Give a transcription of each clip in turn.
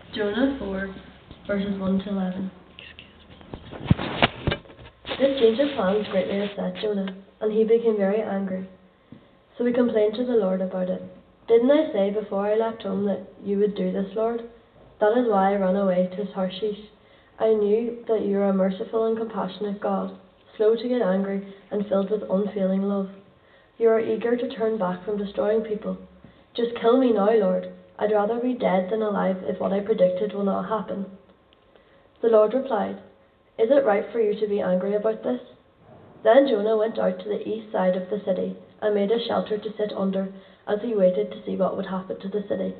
Jonah 4, verses 1 to 11. This change of plans greatly upset Jonah, and he became very angry. So he complained to the Lord about it. "Didn't I say before I left home that you would do this, Lord? That is why I ran away to Tarshish. I knew that you are a merciful and compassionate God, slow to get angry and filled with unfailing love. You are eager to turn back from destroying people. Just kill me now, Lord. I'd rather be dead than alive if what I predicted will not happen." The Lord replied, "Is it right for you to be angry about this?" Then Jonah went out to the east side of the city and made a shelter to sit under as he waited to see what would happen to the city.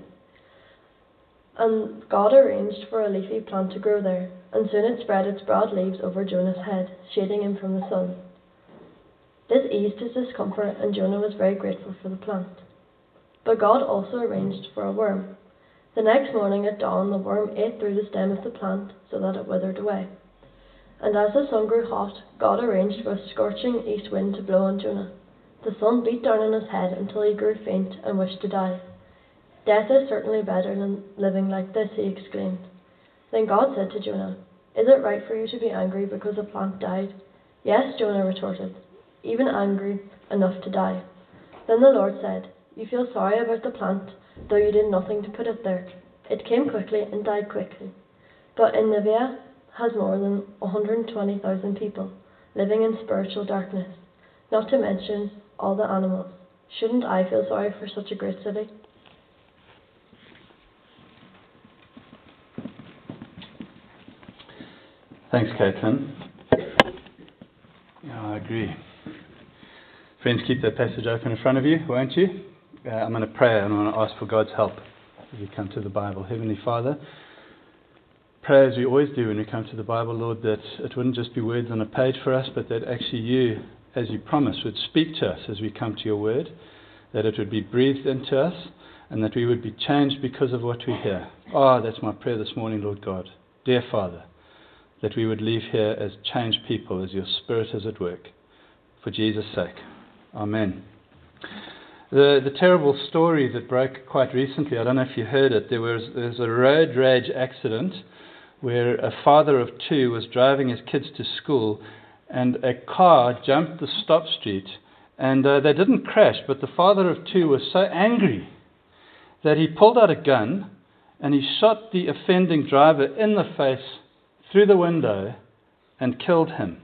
And God arranged for a leafy plant to grow there, and soon it spread its broad leaves over Jonah's head, shading him from the sun. This eased his discomfort, and Jonah was very grateful for the plant. But God also arranged for a worm. The next morning at dawn, the worm ate through the stem of the plant so that it withered away. And as the sun grew hot, God arranged for a scorching east wind to blow on Jonah. The sun beat down on his head until he grew faint and wished to die. "Death is certainly better than living like this," he exclaimed. Then God said to Jonah, "Is it right for you to be angry because the plant died?" "Yes," Jonah retorted, "even angry enough to die." Then the Lord said, "You feel sorry about the plant, though you did nothing to put it there. It came quickly and died quickly. But Nineveh has more than 120,000 people living in spiritual darkness, not to mention all the animals. Shouldn't I feel sorry for such a great city?" Thanks, Caitlin. Yeah, I agree. Friends, keep that passage open in front of you, won't you? I'm going to pray and I'm going to ask for God's help as we come to the Bible. Heavenly Father, pray as we always do when we come to the Bible, Lord, that it wouldn't just be words on a page for us, but that actually you, as you promised, would speak to us as we come to your word, that it would be breathed into us, and that we would be changed because of what we hear. That's my prayer this morning, Lord God. Dear Father, that we would leave here as changed people, as your Spirit is at work. For Jesus' sake. Amen. The terrible story that broke quite recently, I don't know if you heard it, there was a road rage accident where a father of two was driving his kids to school and a car jumped the stop street and they didn't crash, but the father of two was so angry that he pulled out a gun and he shot the offending driver in the face through the window and killed him.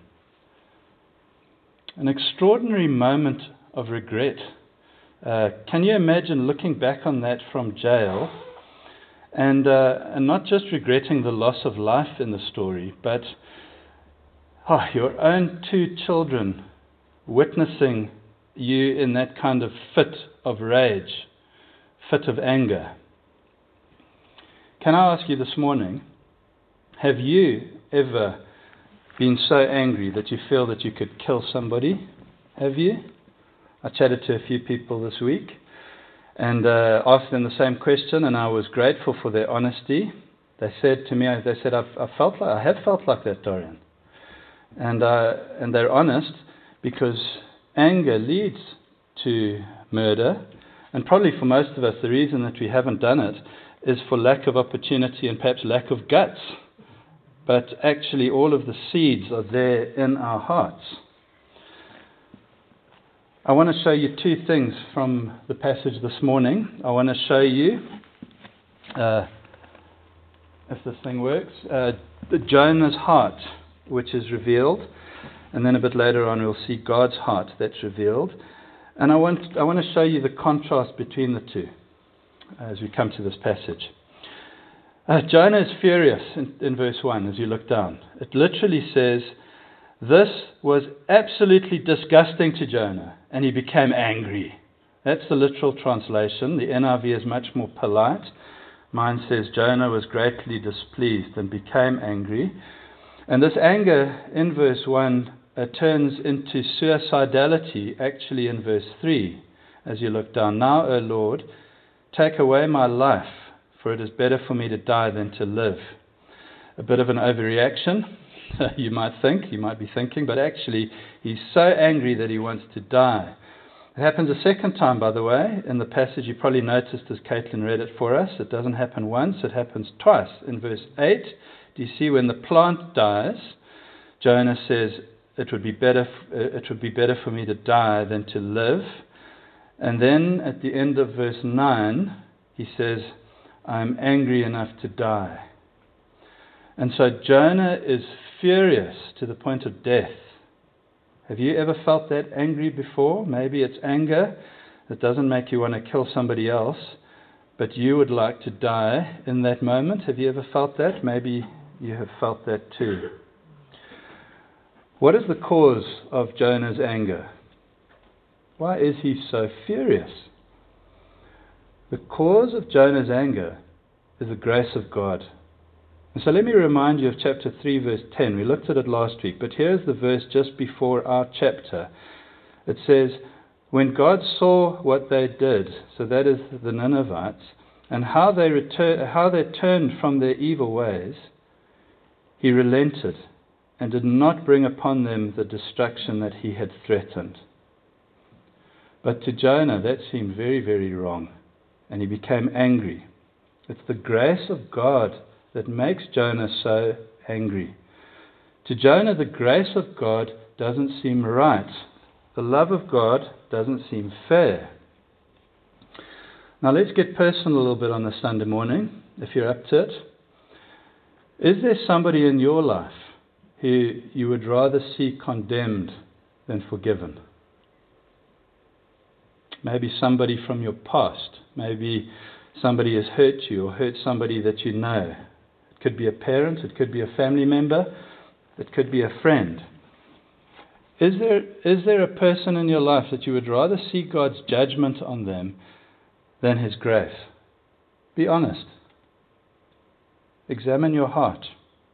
An extraordinary moment of regret. Can you imagine looking back on that from jail and not just regretting the loss of life in the story, but your own two children witnessing you in that kind of fit of rage, fit of anger? Can I ask you this morning, have you ever been so angry that you feel that you could kill somebody? Have you? I chatted to a few people this week and asked them the same question, and I was grateful for their honesty. They said to me, I have felt like that, Dorian. And they're honest because anger leads to murder, and probably for most of us the reason that we haven't done it is for lack of opportunity and perhaps lack of guts. But actually all of the seeds are there in our hearts. I want to show you two things from the passage this morning. I want to show you, if this thing works, Jonah's heart, which is revealed. And then a bit later on we'll see God's heart that's revealed. And I want to show you the contrast between the two as we come to this passage. Jonah is furious in verse 1 as you look down. It literally says, "This was absolutely disgusting to Jonah, and he became angry." That's the literal translation. The NIV is much more polite. Mine says, "Jonah was greatly displeased and became angry." And this anger in verse 1 turns into suicidality actually in verse 3 as you look down. "Now, O Lord, take away my life, for it is better for me to die than to live." A bit of an overreaction, you might be thinking, but actually he's so angry that he wants to die. It happens a second time, by the way, in the passage you probably noticed as Caitlin read it for us. It doesn't happen once, it happens twice. In verse 8, do you see when the plant dies, Jonah says, it would be better for me to die than to live. And then at the end of verse 9, he says, I'm angry enough to die. And so Jonah is furious to the point of death. Have you ever felt that angry before? Maybe it's anger that doesn't make you want to kill somebody else, but you would like to die in that moment. Have you ever felt that? Maybe you have felt that too. What is the cause of Jonah's anger? Why is he so furious? The cause of Jonah's anger is the grace of God. And so let me remind you of chapter 3, verse 10. We looked at it last week, but here's the verse just before our chapter. It says, when God saw what they did, so that is the Ninevites, and how they turned from their evil ways, he relented and did not bring upon them the destruction that he had threatened. But to Jonah, that seemed very, very wrong, and he became angry. It's the grace of God that makes Jonah so angry. To Jonah, the grace of God doesn't seem right. The love of God doesn't seem fair. Now let's get personal a little bit on this Sunday morning, if you're up to it. Is there somebody in your life who you would rather see condemned than forgiven? Maybe somebody from your past. Maybe somebody has hurt you or hurt somebody that you know. It could be a parent, it could be a family member, it could be a friend. Is there a person in your life that you would rather see God's judgment on them than His grace? Be honest. Examine your heart.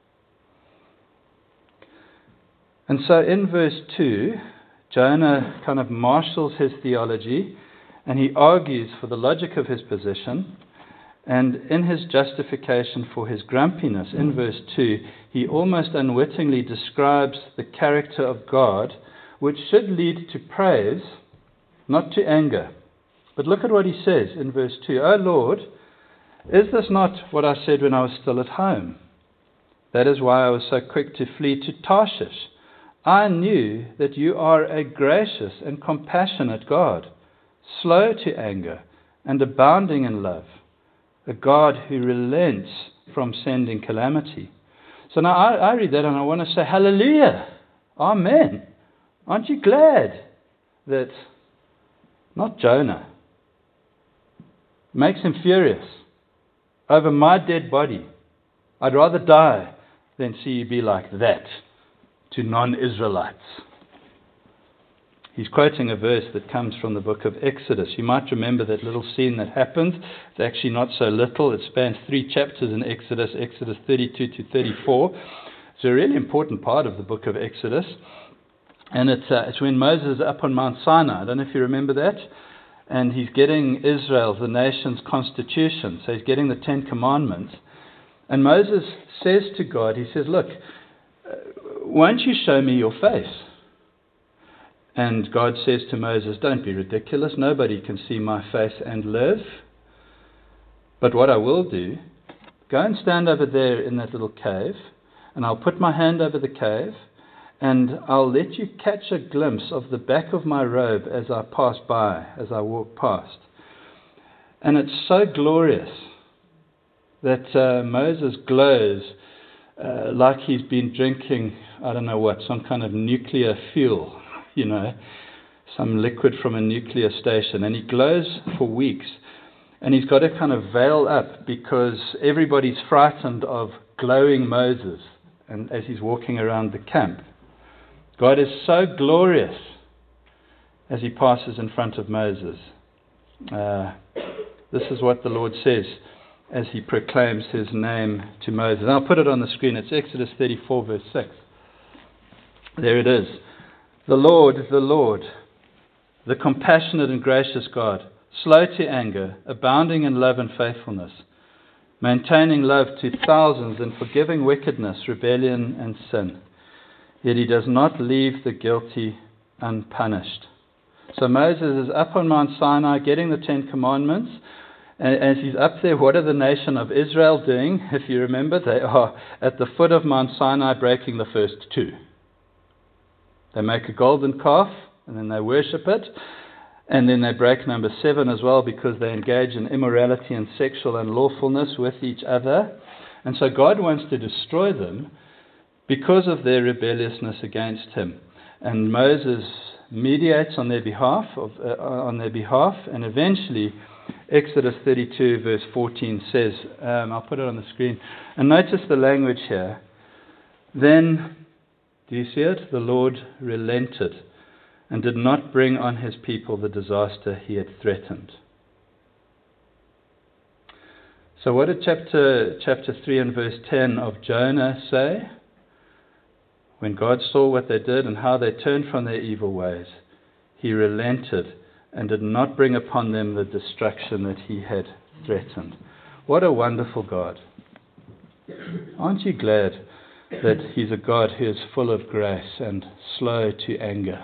And so in verse 2, Jonah kind of marshals his theology and he argues for the logic of his position. And in his justification for his grumpiness, in verse 2, he almost unwittingly describes the character of God, which should lead to praise, not to anger. But look at what he says in verse 2. O Lord, is this not what I said when I was still at home? That is why I was so quick to flee to Tarshish. I knew that you are a gracious and compassionate God, slow to anger and abounding in love, a God who relents from sending calamity. So now I read that and I want to say, hallelujah, amen. Aren't you glad that not Jonah makes him furious over my dead body? I'd rather die than see you be like that to non-Israelites. He's quoting a verse that comes from the book of Exodus. You might remember that little scene that happens. It's actually not so little. It spans 3 chapters in Exodus, Exodus 32 to 34. It's a really important part of the book of Exodus. And it's when Moses is up on Mount Sinai. I don't know if you remember that. And he's getting Israel, the nation's constitution. So he's getting the 10 Commandments. And Moses says to God, he says, look, won't you show me your face? And God says to Moses, don't be ridiculous. Nobody can see my face and live. But what I will do, go and stand over there in that little cave, and I'll put my hand over the cave, and I'll let you catch a glimpse of the back of my robe as I pass by, as I walk past. And it's so glorious that Moses glows like he's been drinking, I don't know what, some kind of nuclear fuel. You know, some liquid from a nuclear station, and he glows for weeks, and he's got to kind of veil up because everybody's frightened of glowing Moses and as he's walking around the camp. God is so glorious as he passes in front of Moses. This is what the Lord says as he proclaims his name to Moses. And I'll put it on the screen. It's Exodus 34 verse 6. There it is. The Lord, the compassionate and gracious God, slow to anger, abounding in love and faithfulness, maintaining love to thousands and forgiving wickedness, rebellion and sin. Yet he does not leave the guilty unpunished. So Moses is up on Mount Sinai getting the Ten Commandments. And as he's up there, what are the nation of Israel doing? If you remember, they are at the foot of Mount Sinai breaking the first two. They make a golden calf, and then they worship it. And then they break number 7 as well, because they engage in immorality and sexual unlawfulness with each other. And so God wants to destroy them because of their rebelliousness against him. And Moses mediates on their behalf, and eventually Exodus 32 verse 14 says, I'll put it on the screen, and notice the language here. Then, do you see it? The Lord relented and did not bring on his people the disaster he had threatened. So what did chapter 3 and verse 10 of Jonah say? When God saw what they did and how they turned from their evil ways, he relented and did not bring upon them the destruction that he had threatened. What a wonderful God. Aren't you glad that he's a God who is full of grace and slow to anger?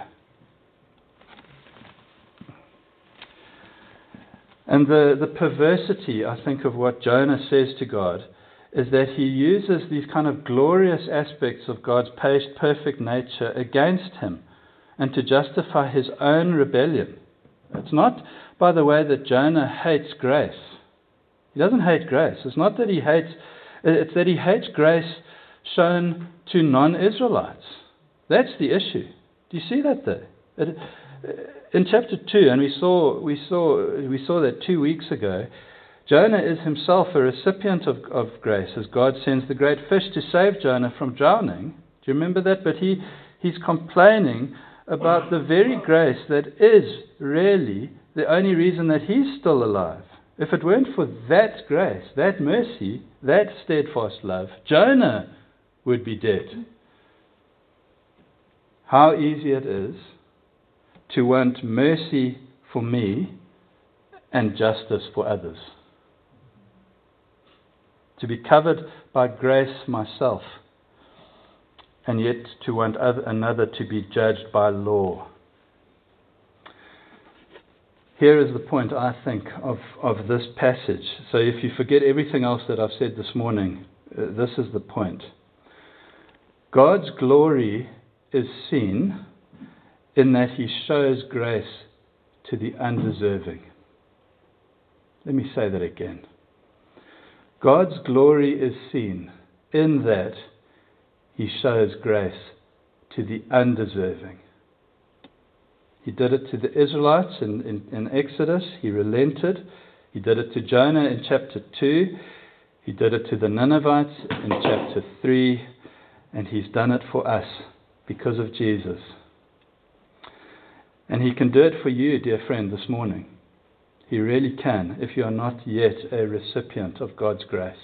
And the perversity, I think, of what Jonah says to God is that he uses these kind of glorious aspects of God's perfect nature against him and to justify his own rebellion. It's not, by the way, that Jonah hates grace. He doesn't hate grace. It's not that he hates, it's that he hates grace shown to non-Israelites. That's the issue. Do you see that there? In chapter 2, and we saw that 2 weeks ago, Jonah is himself a recipient of grace as God sends the great fish to save Jonah from drowning. Do you remember that? But he's complaining about the very grace that is really the only reason that he's still alive. If it weren't for that grace, that mercy, that steadfast love, Jonah would be dead. How easy it is to want mercy for me and justice for others. To be covered by grace myself, and yet to want another to be judged by law. Here is the point, I think, of this passage. So if you forget everything else that I've said this morning, this is the point. God's glory is seen in that he shows grace to the undeserving. Let me say that again. God's glory is seen in that he shows grace to the undeserving. He did it to the Israelites in Exodus. He relented. He did it to Jonah in chapter 2. He did it to the Ninevites in chapter 3. And he's done it for us because of Jesus. And he can do it for you, dear friend, this morning. He really can, if you are not yet a recipient of God's grace.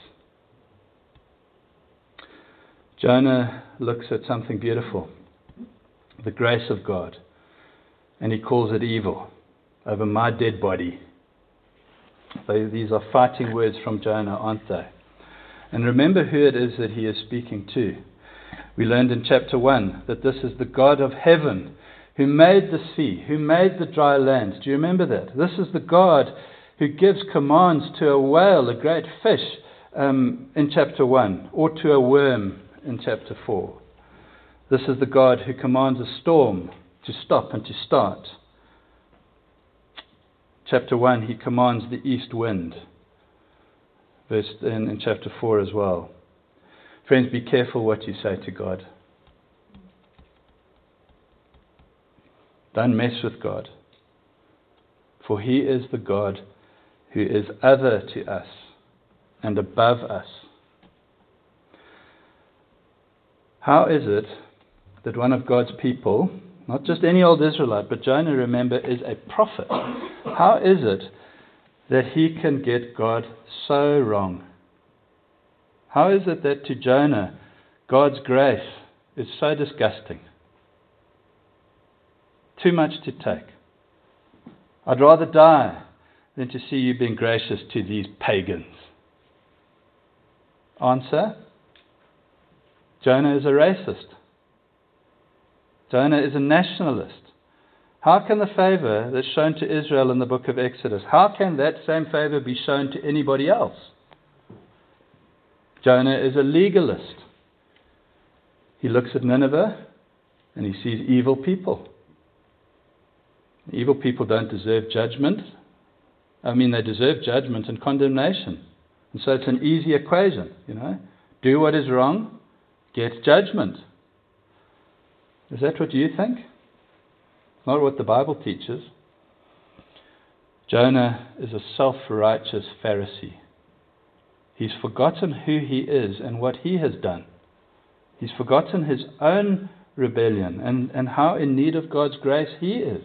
Jonah looks at something beautiful, the grace of God, and he calls it evil over my dead body. These are fighting words from Jonah, aren't they? And remember who it is that he is speaking to. We learned in chapter 1 that this is the God of heaven who made the sea, who made the dry land. Do you remember that? This is the God who gives commands to a whale, a great fish, in chapter 1, or to a worm in chapter 4. This is the God who commands a storm to stop and to start. Chapter 1, he commands the east wind. In chapter 4 as well. Friends, be careful what you say to God. Don't mess with God. For he is the God who is other to us and above us. How is it that one of God's people, not just any old Israelite, but Jonah, remember, is a prophet? How is it that he can get God so wrong? How is it that to Jonah, God's grace is so disgusting? Too much to take. I'd rather die than to see you being gracious to these pagans. Answer: Jonah is a racist. Jonah is a nationalist. How can the favor that's shown to Israel in the book of Exodus, how can that same favor be shown to anybody else? Jonah is a legalist. He looks at Nineveh and he sees evil people. Evil people don't deserve judgment. They deserve judgment and condemnation. And so it's an easy equation, Do what is wrong, get judgment. Is that what you think? Not what the Bible teaches. Jonah is a self-righteous Pharisee. He's forgotten who he is and what he has done. He's forgotten his own rebellion and how in need of God's grace he is.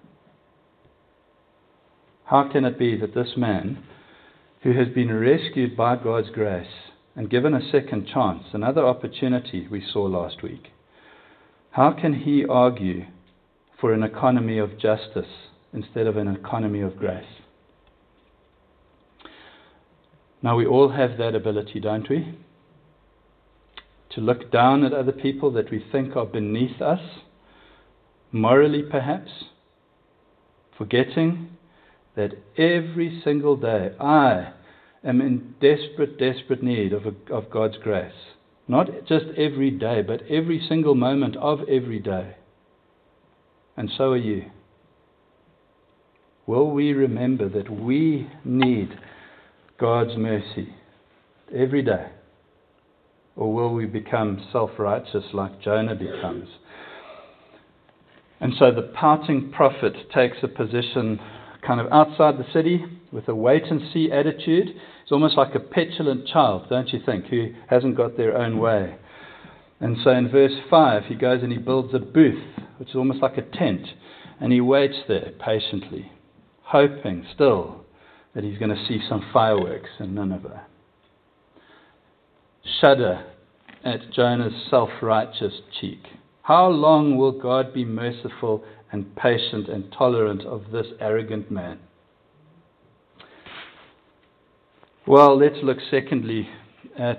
How can it be that this man, who has been rescued by God's grace and given a second chance, another opportunity we saw last week, how can he argue for an economy of justice instead of an economy of grace? Now, we all have that ability, don't we? To look down at other people that we think are beneath us, morally perhaps, forgetting that every single day I am in desperate need of God's grace. Not just every day, but every single moment of every day. And so are you. Will we remember that we need God's mercy every day? Or will we become self-righteous like Jonah becomes? And so the pouting prophet takes a position kind of outside the city with a wait-and-see attitude. It's almost like a petulant child, don't you think, who hasn't got their own way. And so in verse 5, he goes and he builds a booth, which is almost like a tent, and he waits there patiently, hoping still that he's going to see some fireworks in Nineveh. Shudder at Jonah's self-righteous cheek. How long will God be merciful and patient and tolerant of this arrogant man? Well, let's look secondly at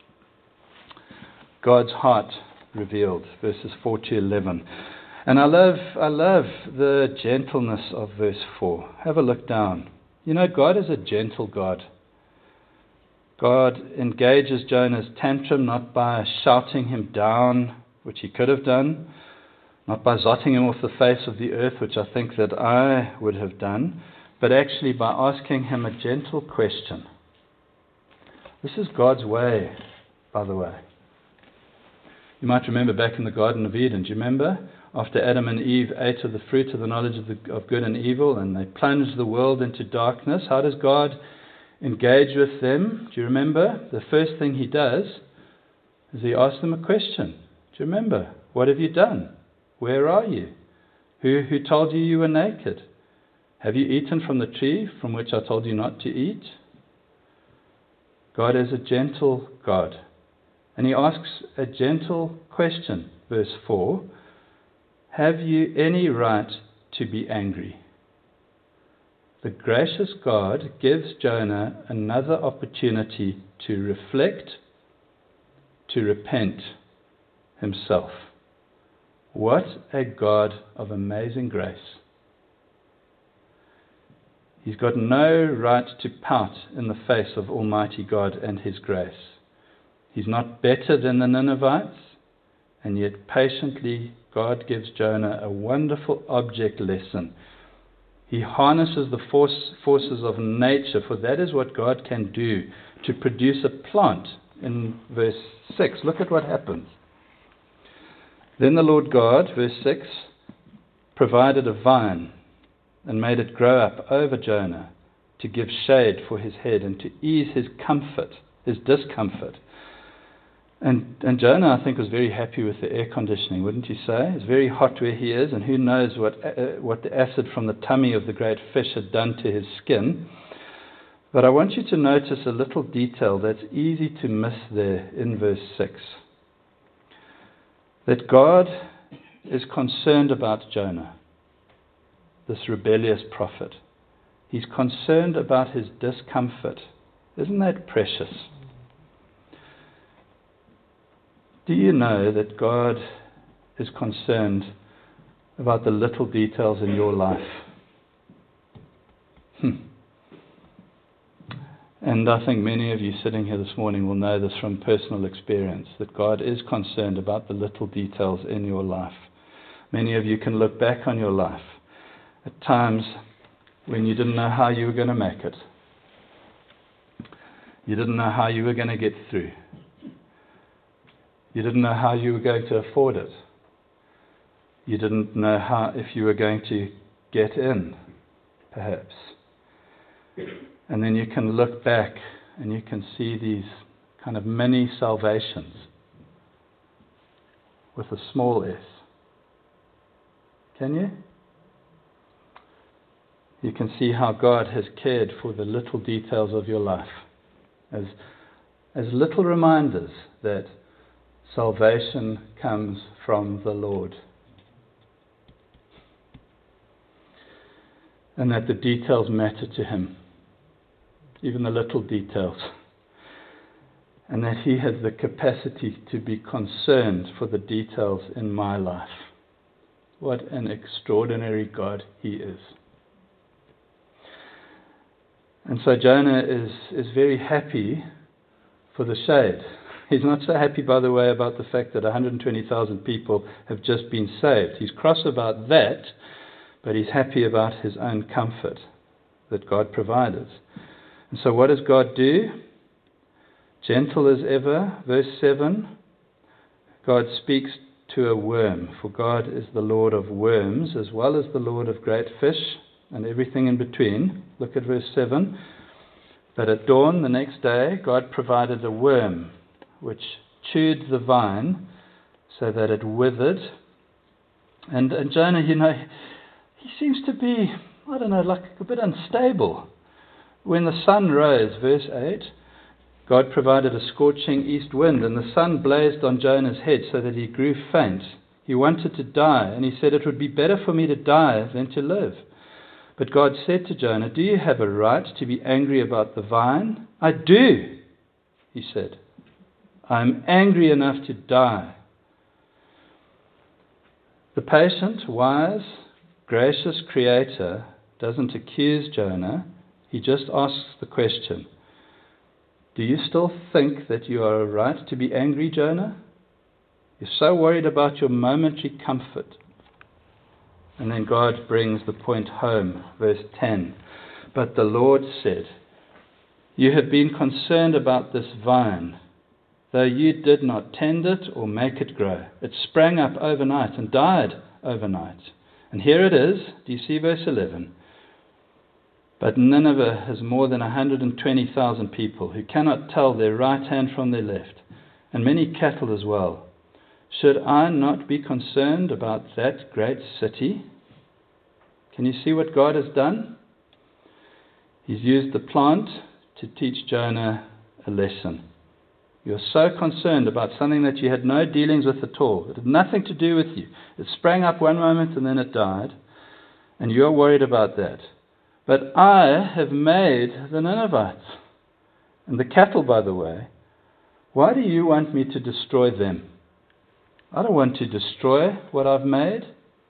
God's heart revealed, verses 4 to 11. And I love the gentleness of verse 4. Have a look down. God is a gentle God. God engages Jonah's tantrum not by shouting him down, which he could have done, not by zotting him off the face of the earth, which I think that I would have done, but actually by asking him a gentle question. This is God's way, by the way. You might remember back in the Garden of Eden, do you remember? After Adam and Eve ate of the fruit of the knowledge of good and evil, and they plunged the world into darkness, how does God engage with them? Do you remember? The first thing he does is he asks them a question. Do you remember? What have you done? Where are you? Who told you you were naked? Have you eaten from the tree from which I told you not to eat? God is a gentle God. And he asks a gentle question, verse 4. Have you any right to be angry? The gracious God gives Jonah another opportunity to reflect, to repent himself. What a God of amazing grace. He's got no right to pout in the face of Almighty God and His grace. He's not better than the Ninevites, and yet patiently God gives Jonah a wonderful object lesson. He harnesses the forces of nature, for that is what God can do, to produce a plant. In verse 6, look at what happens. Then the Lord God, verse 6, provided a vine and made it grow up over Jonah to give shade for his head and to ease his discomfort. And Jonah, I think, was very happy with the air conditioning, wouldn't you say? It's very hot where he is, and who knows what the acid from the tummy of the great fish had done to his skin. But I want you to notice a little detail that's easy to miss there in verse 6. That God is concerned about Jonah, this rebellious prophet. He's concerned about his discomfort. Isn't that precious? Do you know that God is concerned about the little details in your life. And I think many of you sitting here this morning will know this from personal experience, that God is concerned about the little details in your life. Many of you can look back on your life at times when you didn't know how you were going to make it. You didn't know how you were going to get through. You didn't know how you were going to afford it. You didn't know how if you were going to get in, perhaps. And then you can look back and you can see these kind of mini salvations with a small s. Can you? You can see how God has cared for the little details of your life as little reminders that salvation comes from the Lord. And that the details matter to Him. Even the little details. And that He has the capacity to be concerned for the details in my life. What an extraordinary God He is. And so Jonah is very happy for the shade. He's not so happy, by the way, about the fact that 120,000 people have just been saved. He's cross about that, but he's happy about his own comfort that God provided. And so what does God do? Gentle as ever, verse 7, God speaks to a worm, for God is the Lord of worms as well as the Lord of great fish and everything in between. Look at verse 7. But at dawn the next day, God provided a worm which chewed the vine so that it withered. And Jonah, he seems to be, like a bit unstable. When the sun rose, verse 8, God provided a scorching east wind, and the sun blazed on Jonah's head so that he grew faint. He wanted to die, and he said, "It would be better for me to die than to live." But God said to Jonah, "Do you have a right to be angry about the vine?" "I do," he said. "I am angry enough to die." The patient, wise, gracious Creator doesn't accuse Jonah. He just asks the question, "Do you still think that you are right to be angry, Jonah? You're so worried about your momentary comfort." And then God brings the point home, verse 10. But the Lord said, "You have been concerned about this vine, though you did not tend it or make it grow. It sprang up overnight and died overnight. And here it is, do you see verse 11? But Nineveh has more than 120,000 people who cannot tell their right hand from their left, and many cattle as well. Should I not be concerned about that great city?" Can you see what God has done? He's used the plant to teach Jonah a lesson. You're so concerned about something that you had no dealings with at all. It had nothing to do with you. It sprang up one moment and then it died. And you're worried about that. But I have made the Ninevites. And the cattle, by the way. Why do you want me to destroy them? I don't want to destroy what I've made.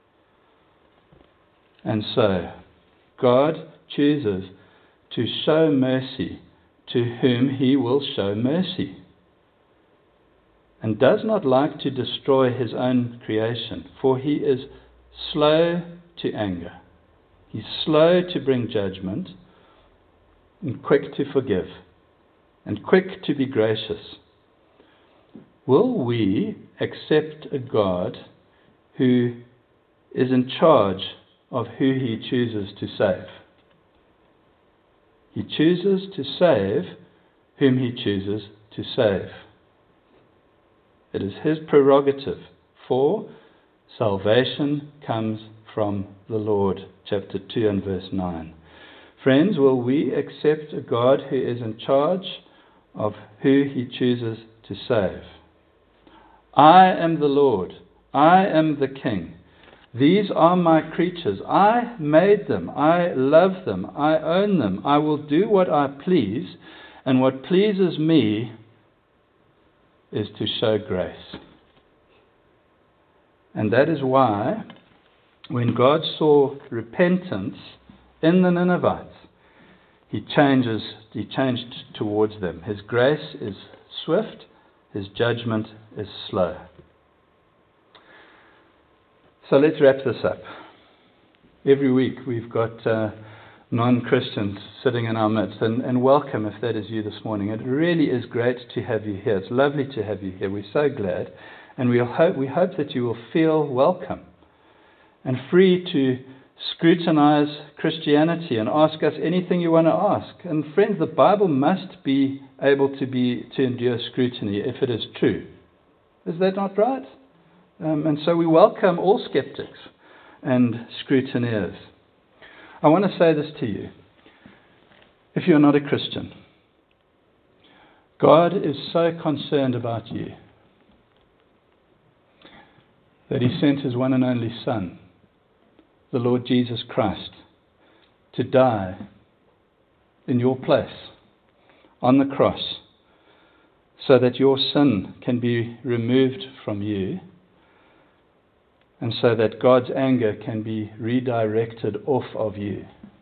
And so, God chooses to show mercy to whom He will show mercy, and does not like to destroy His own creation, for He is slow to anger. He's slow to bring judgment, and quick to forgive, and quick to be gracious. Will we accept a God who is in charge of who He chooses to save? He chooses to save whom He chooses to save. It is His prerogative, for salvation comes from the Lord. Chapter 2 and verse 9. Friends, will we accept a God who is in charge of who He chooses to save? I am the Lord. I am the King. These are my creatures. I made them. I love them. I own them. I will do what I please, and what pleases me is to show grace. And that is why When God saw repentance in the Ninevites, He changed towards them. His grace is swift, His judgment is slow. So let's wrap this up. Every week we've got non-Christians sitting in our midst, and welcome if that is you this morning. It really is great to have you here. It's lovely to have you here. We're so glad, and we hope that you will feel welcome and free to scrutinize Christianity and ask us anything you want to ask. And friends, the Bible must be able to endure scrutiny if it is true. Is that not right? And so we welcome all skeptics and scrutineers. I want to say this to you. If you're not a Christian, God is so concerned about you that He sent His one and only Son, the Lord Jesus Christ, to die in your place on the cross so that your sin can be removed from you and so that God's anger can be redirected off of you.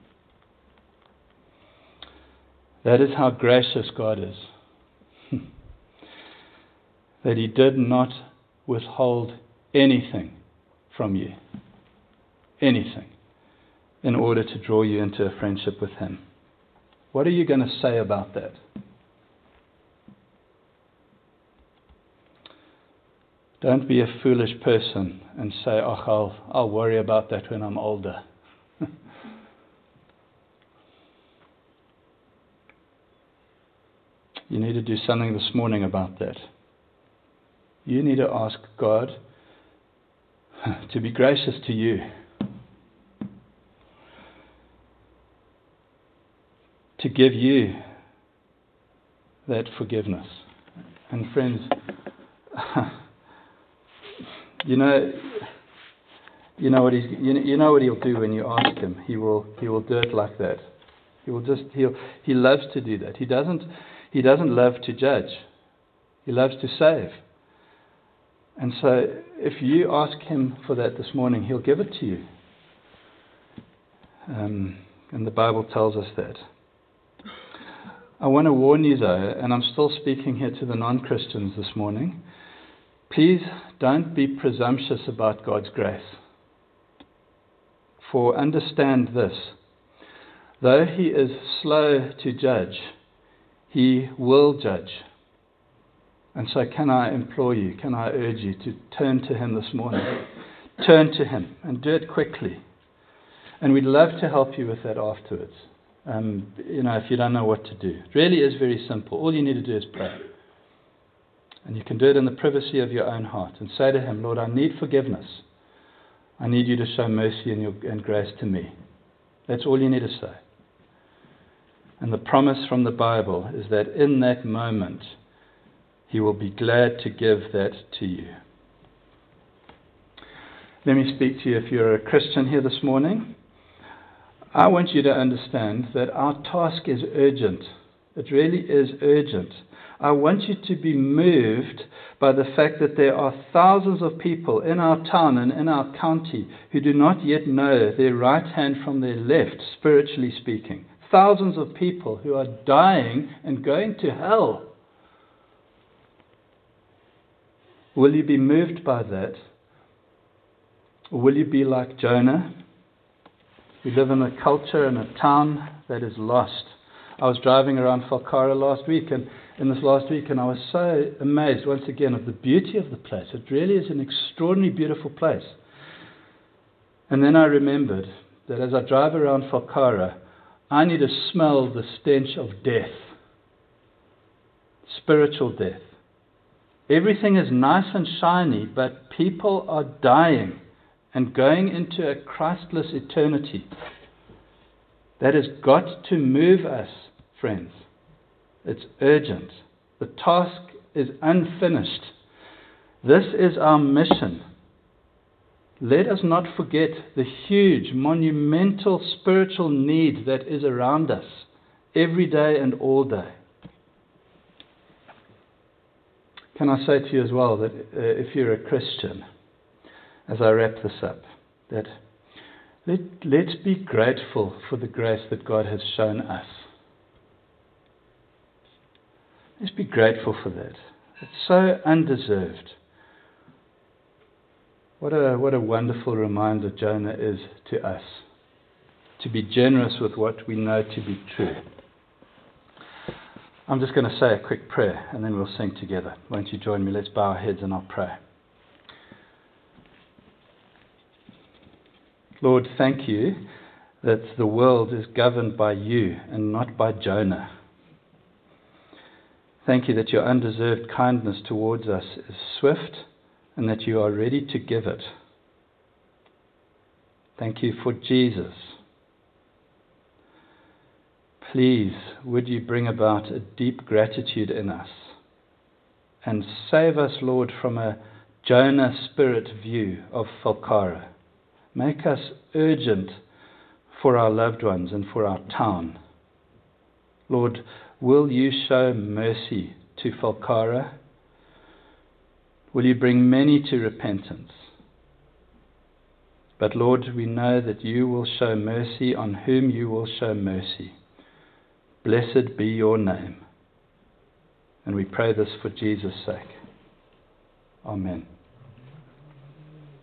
That is how gracious God is. That He did not withhold anything from you. Anything. In order to draw you into a friendship with Him. What are you going to say about that? Don't be a foolish person and say, "Oh, I'll worry about that when I'm older." You need to do something this morning about that. You need to ask God to be gracious to you. To give you that forgiveness. And friends, you know what He'll do when you ask Him. He will do it like that. He loves to do that. He doesn't love to judge. He loves to save. And so if you ask Him for that this morning, He'll give it to you. And the Bible tells us that. I want to warn you though, and I'm still speaking here to the non-Christians this morning, please don't be presumptuous about God's grace. For understand this, though He is slow to judge, He will judge. And so can I implore you, can I urge you to turn to Him this morning? Turn to Him and do it quickly. And we'd love to help you with that afterwards. If you don't know what to do. It really is very simple. All you need to do is pray. And you can do it in the privacy of your own heart and say to Him, "Lord, I need forgiveness. I need you to show mercy and grace to me." That's all you need to say. And the promise from the Bible is that in that moment, He will be glad to give that to you. Let me speak to you if you're a Christian here this morning. I want you to understand that our task is urgent. It really is urgent. I want you to be moved by the fact that there are thousands of people in our town and in our county who do not yet know their right hand from their left, spiritually speaking. Thousands of people who are dying and going to hell. Will you be moved by that? Or will you be like Jonah? We live in a culture and a town that is lost. I was driving around Falkara last week, and I was so amazed once again of the beauty of the place. It really is an extraordinarily beautiful place. And then I remembered that as I drive around Falkara, I need to smell the stench of death. Spiritual death. Everything is nice and shiny, but people are dying and going into a Christless eternity. That has got to move us, friends. It's urgent. The task is unfinished. This is our mission. Let us not forget the huge, monumental spiritual need that is around us every day and all day. Can I say to you as well that if you're a Christian, as I wrap this up, that Let's be grateful for the grace that God has shown us. Let's be grateful for that. It's so undeserved. What a wonderful reminder Jonah is to us, to be generous with what we know to be true. I'm just going to say a quick prayer and then we'll sing together. Won't you join me? Let's bow our heads and I'll pray. Lord, thank you that the world is governed by you and not by Jonah. Thank you that your undeserved kindness towards us is swift and that you are ready to give it. Thank you for Jesus. Please, would you bring about a deep gratitude in us and save us, Lord, from a Jonah spirit view of Falkara. Make us urgent for our loved ones and for our town. Lord, will you show mercy to Falkara? Will you bring many to repentance? But Lord, we know that you will show mercy on whom you will show mercy. Blessed be your name. And we pray this for Jesus' sake. Amen.